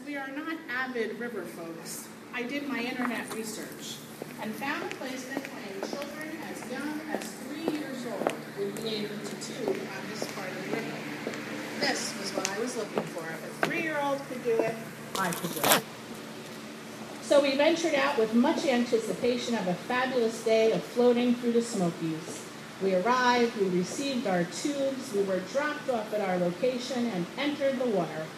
we are not avid river folks, I did my internet research and found a place that claimed children as young as 3 years old would be able to tube on this part of the river. This was what I was looking for. If a 3-year-old could do it, I could do it. So we ventured out with much anticipation of a fabulous day of floating through the Smokies. We arrived, we received our tubes, we were dropped off at our location and entered the water.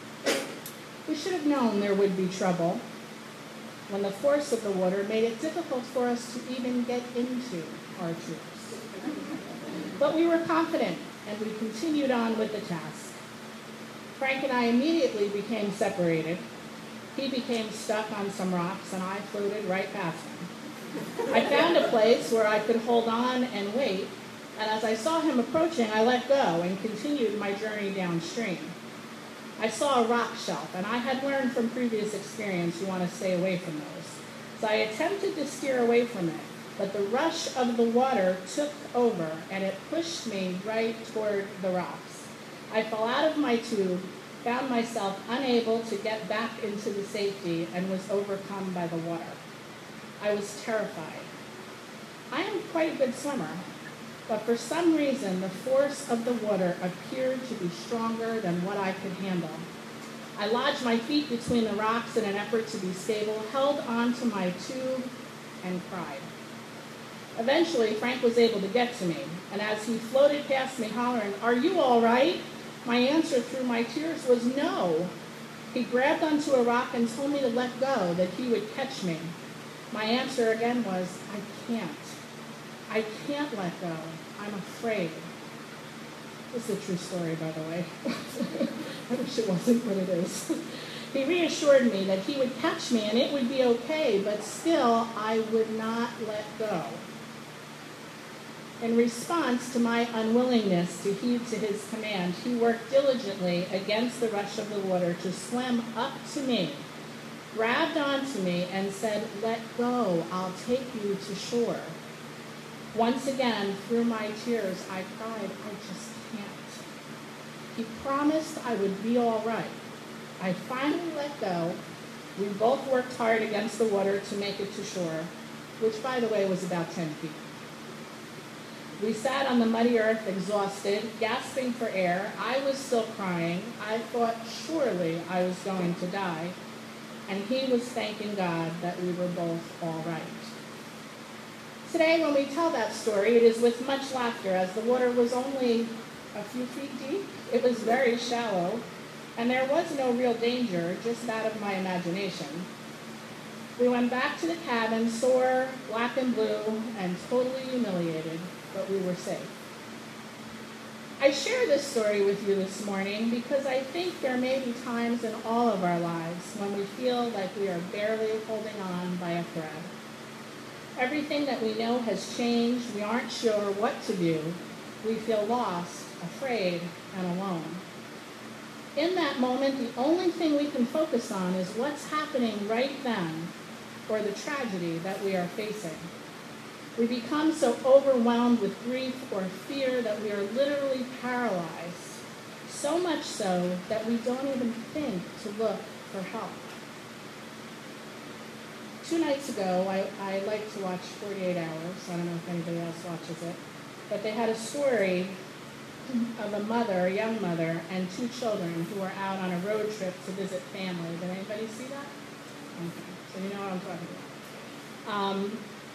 We should have known there would be trouble when the force of the water made it difficult for us to even get into our tubes. But we were confident, and we continued on with the task. Frank and I immediately became separated. He became stuck on some rocks, and I floated right past him. I found a place where I could hold on and wait, and as I saw him approaching, I let go and continued my journey downstream. I saw a rock shelf, and I had learned from previous experience you want to stay away from those. So I attempted to steer away from it, but the rush of the water took over, and it pushed me right toward the rocks. I fell out of my tube, found myself unable to get back into the safety, and was overcome by the water. I was terrified. I am quite a good swimmer, but for some reason the force of the water appeared to be stronger than what I could handle. I lodged my feet between the rocks in an effort to be stable, held onto my tube, and cried. Eventually, Frank was able to get to me, and as he floated past me hollering, "Are you all right?" my answer through my tears was no. He grabbed onto a rock and told me to let go, that he would catch me. My answer again was, I can't. I can't let go. I'm afraid. This is a true story, by the way. I wish it wasn't, but it is. He reassured me that he would catch me and it would be okay, but still I would not let go. In response to my unwillingness to heed to his command, he worked diligently against the rush of the water to swim up to me, grabbed onto me, and said, "Let go, I'll take you to shore." Once again, through my tears, I cried, "I just can't." He promised I would be all right. I finally let go. We both worked hard against the water to make it to shore, which, by the way, was about 10 feet. We sat on the muddy earth, exhausted, gasping for air. I was still crying. I thought surely I was going to die, and he was thanking God that we were both all right. Today, when we tell that story, it is with much laughter, as the water was only a few feet deep. It was very shallow, and there was no real danger, just that of my imagination. We went back to the cabin, sore, black and blue, and totally humiliated, but we were safe. I share this story with you this morning because I think there may be times in all of our lives when we feel like we are barely holding on by a thread. Everything that we know has changed. We aren't sure what to do. We feel lost, afraid, and alone. In that moment, the only thing we can focus on is what's happening right then, or the tragedy that we are facing. We become so overwhelmed with grief or fear that we are literally paralyzed, so much so that we don't even think to look for help. 2 nights ago, I like to watch 48 Hours. I don't know if anybody else watches it. But they had a story of a mother, a young mother, and 2 children who were out on a road trip to visit family. Did anybody see that? Okay. So you know what I'm talking about.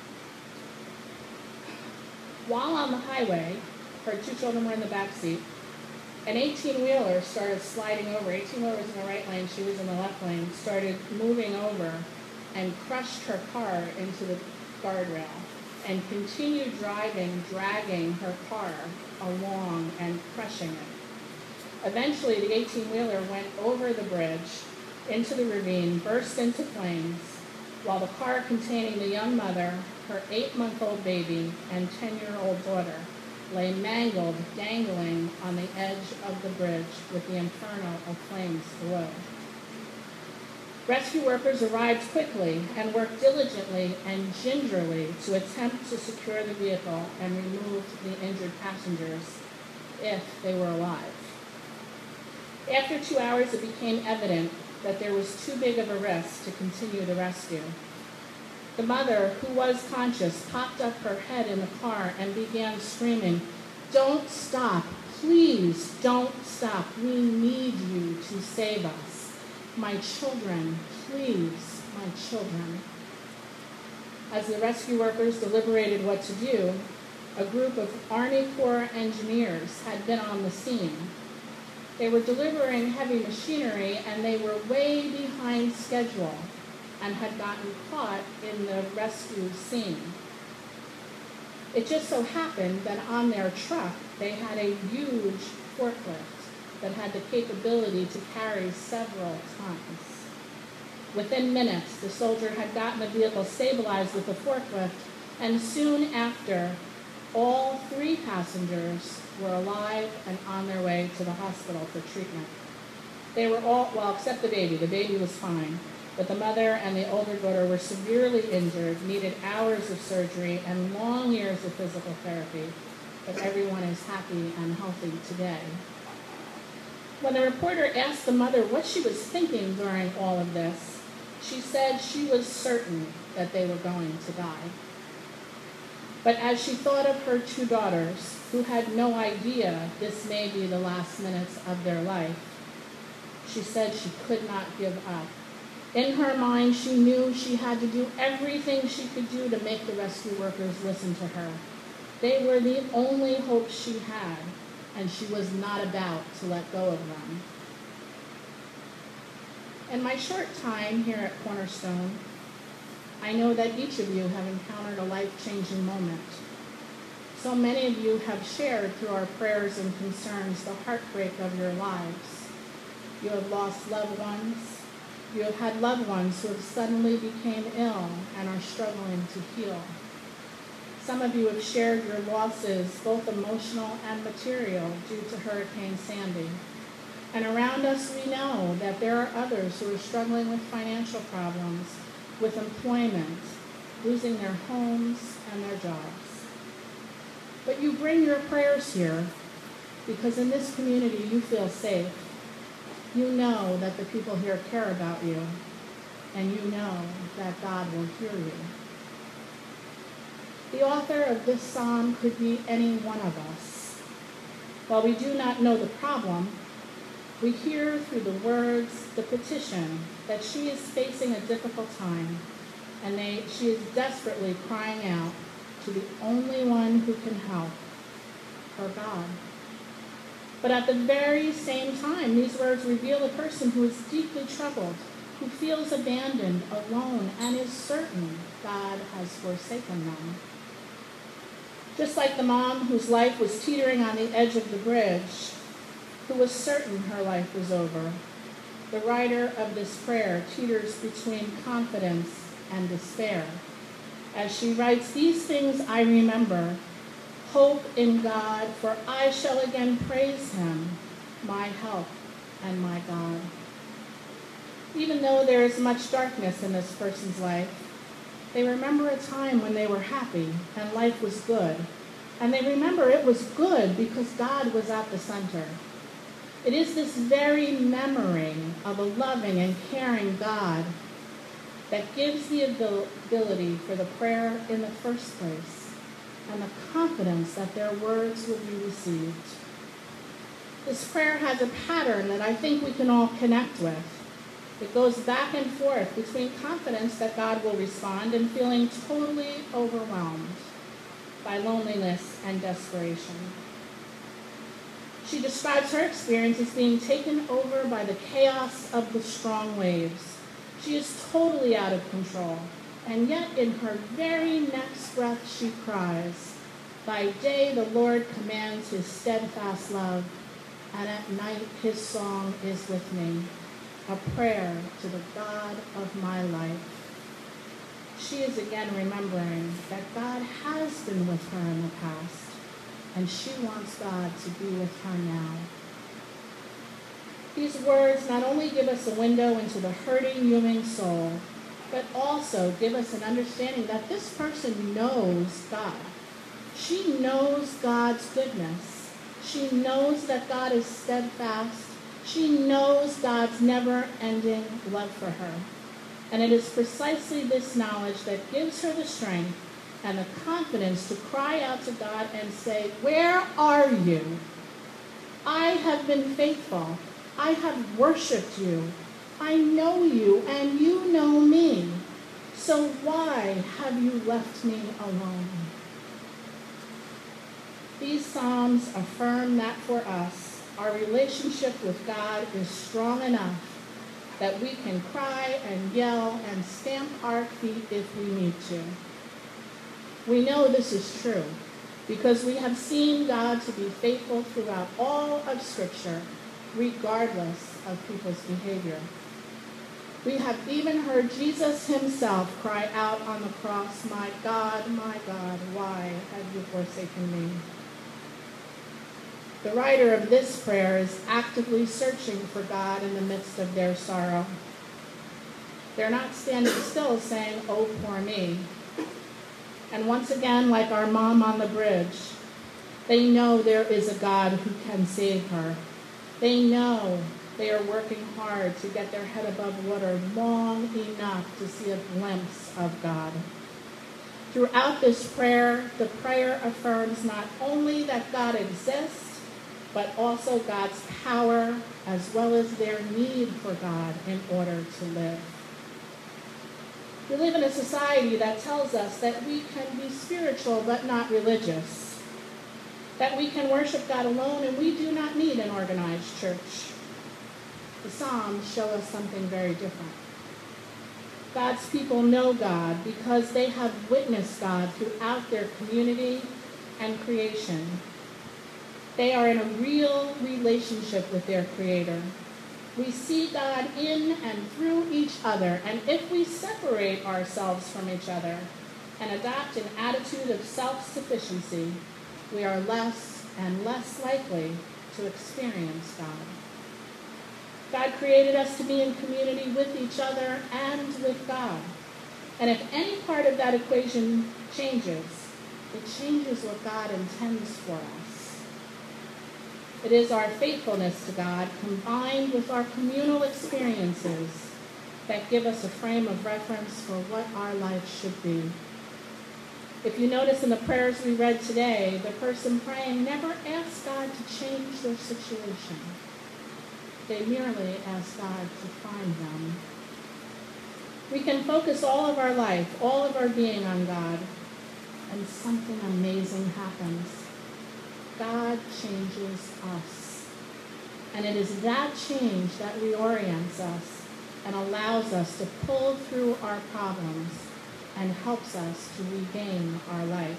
While on the highway, her 2 children were in the back seat, an 18-wheeler started sliding over. 18-wheeler was in the right lane, she was in the left lane, started moving over and crushed her car into the guardrail and continued driving, dragging her car along and crushing it. Eventually, the 18-wheeler went over the bridge into the ravine, burst into flames, while the car containing the young mother, her 8-month-old baby, and 10-year-old daughter lay mangled, dangling on the edge of the bridge with the inferno of flames below. Rescue workers arrived quickly and worked diligently and gingerly to attempt to secure the vehicle and remove the injured passengers if they were alive. After 2 hours, it became evident that there was too big of a risk to continue the rescue. The mother, who was conscious, popped up her head in the car and began screaming, "Don't stop. Please don't stop. We need you to save us. My children, please, my children." As the rescue workers deliberated what to do, a group of Army Corps engineers had been on the scene. They were delivering heavy machinery, and they were way behind schedule and had gotten caught in the rescue scene. It just so happened that on their truck, they had a huge forklift that had the capability to carry several tons. Within minutes, the soldier had gotten the vehicle stabilized with the forklift, and soon after, all 3 passengers were alive and on their way to the hospital for treatment. They were all, well, except the baby. The baby was fine. But the mother and the older daughter were severely injured, needed hours of surgery and long years of physical therapy. But everyone is happy and healthy today. When the reporter asked the mother what she was thinking during all of this, she said she was certain that they were going to die. But as she thought of her 2 daughters, who had no idea this may be the last minutes of their life, she said she could not give up. In her mind, she knew she had to do everything she could do to make the rescue workers listen to her. They were the only hope she had, and she was not about to let go of them. In my short time here at Cornerstone, I know that each of you have encountered a life-changing moment. So many of you have shared through our prayers and concerns the heartbreak of your lives. You have lost loved ones. You have had loved ones who have suddenly became ill and are struggling to heal. Some of you have shared your losses, both emotional and material, due to Hurricane Sandy. And around us, we know that there are others who are struggling with financial problems, with employment, losing their homes and their jobs. But you bring your prayers here because in this community you feel safe. You know that the people here care about you, and you know that God will hear you. The author of this psalm could be any one of us. While we do not know the problem, we hear through the words the petition that she is facing a difficult time, and she is desperately crying out to the only one who can help, her God. But at the very same time, these words reveal a person who is deeply troubled, who feels abandoned, alone, and is certain God has forsaken them. Just like the mom whose life was teetering on the edge of the bridge, who was certain her life was over, the writer of this prayer teeters between confidence and despair. As she writes, "These things I remember, hope in God, for I shall again praise him, my help and my God." Even though there is much darkness in this person's life, they remember a time when they were happy and life was good. And they remember it was good because God was at the center. It is this very memory of a loving and caring God that gives the ability for the prayer in the first place, and the confidence that their words will be received. This prayer has a pattern that I think we can all connect with. It goes back and forth between confidence that God will respond and feeling totally overwhelmed by loneliness and desperation. She describes her experience as being taken over by the chaos of the strong waves. She is totally out of control. And yet in her very next breath she cries, "By day the Lord commands his steadfast love, and at night his song is with me, a prayer to the God of my life." She is again remembering that God has been with her in the past, and she wants God to be with her now. These words not only give us a window into the hurting human soul, but also give us an understanding that this person knows God. She knows God's goodness. She knows that God is steadfast. She knows God's never-ending love for her. And it is precisely this knowledge that gives her the strength and the confidence to cry out to God and say, "Where are you? I have been faithful. I have worshiped you. I know you, and you know me. So why have you left me alone?" These Psalms affirm that for us, our relationship with God is strong enough that we can cry and yell and stamp our feet if we need to. We know this is true because we have seen God to be faithful throughout all of Scripture, regardless of people's behavior. We have even heard Jesus himself cry out on the cross, my God, why have you forsaken me?" The writer of this prayer is actively searching for God in the midst of their sorrow. They're not standing still saying, "Oh, poor me." And once again, like our mom on the bridge, they know there is a God who can save her. They know they are working hard to get their head above water long enough to see a glimpse of God. Throughout this prayer, the prayer affirms not only that God exists, but also God's power as well as their need for God in order to live. We live in a society that tells us that we can be spiritual but not religious, that we can worship God alone and we do not need an organized church. The Psalms show us something very different. God's people know God because they have witnessed God throughout their community and creation. They are in a real relationship with their Creator. We see God in and through each other, and if we separate ourselves from each other and adopt an attitude of self-sufficiency, we are less and less likely to experience God. God created us to be in community with each other and with God. And if any part of that equation changes, it changes what God intends for us. It is our faithfulness to God combined with our communal experiences that give us a frame of reference for what our life should be. If you notice in the prayers we read today, the person praying never asks God to change their situation. They merely ask God to find them. We can focus all of our life, all of our being on God, and something amazing happens. God changes us. And it is that change that reorients us and allows us to pull through our problems and helps us to regain our life.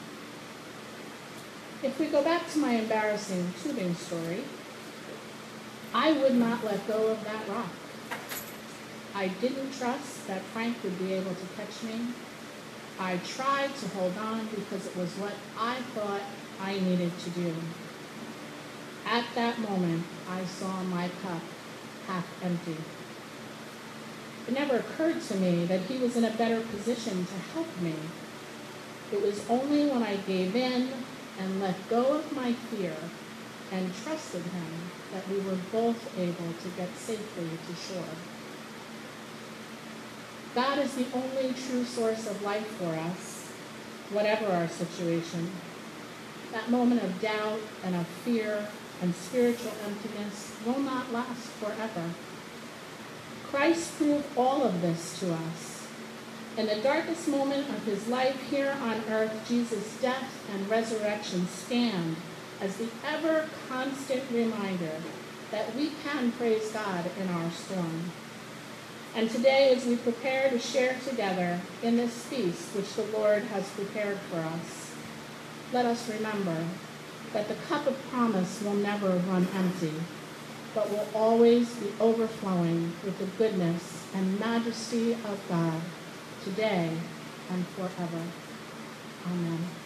If we go back to my embarrassing tubing story, I would not let go of that rock. I didn't trust that Frank would be able to catch me. I tried to hold on because it was what I thought I needed to do. At that moment, I saw my cup half empty. It never occurred to me that he was in a better position to help me. It was only when I gave in and let go of my fear and trusted him that we were both able to get safely to shore. God is the only true source of life for us, whatever our situation. That moment of doubt and of fear and spiritual emptiness will not last forever. Christ proved all of this to us. In the darkest moment of his life here on earth, Jesus' death and resurrection stand as the ever constant reminder that we can praise God in our storm. And today, as we prepare to share together in this feast which the Lord has prepared for us, let us remember that the cup of promise will never run empty, but will always be overflowing with the goodness and majesty of God today and forever. Amen.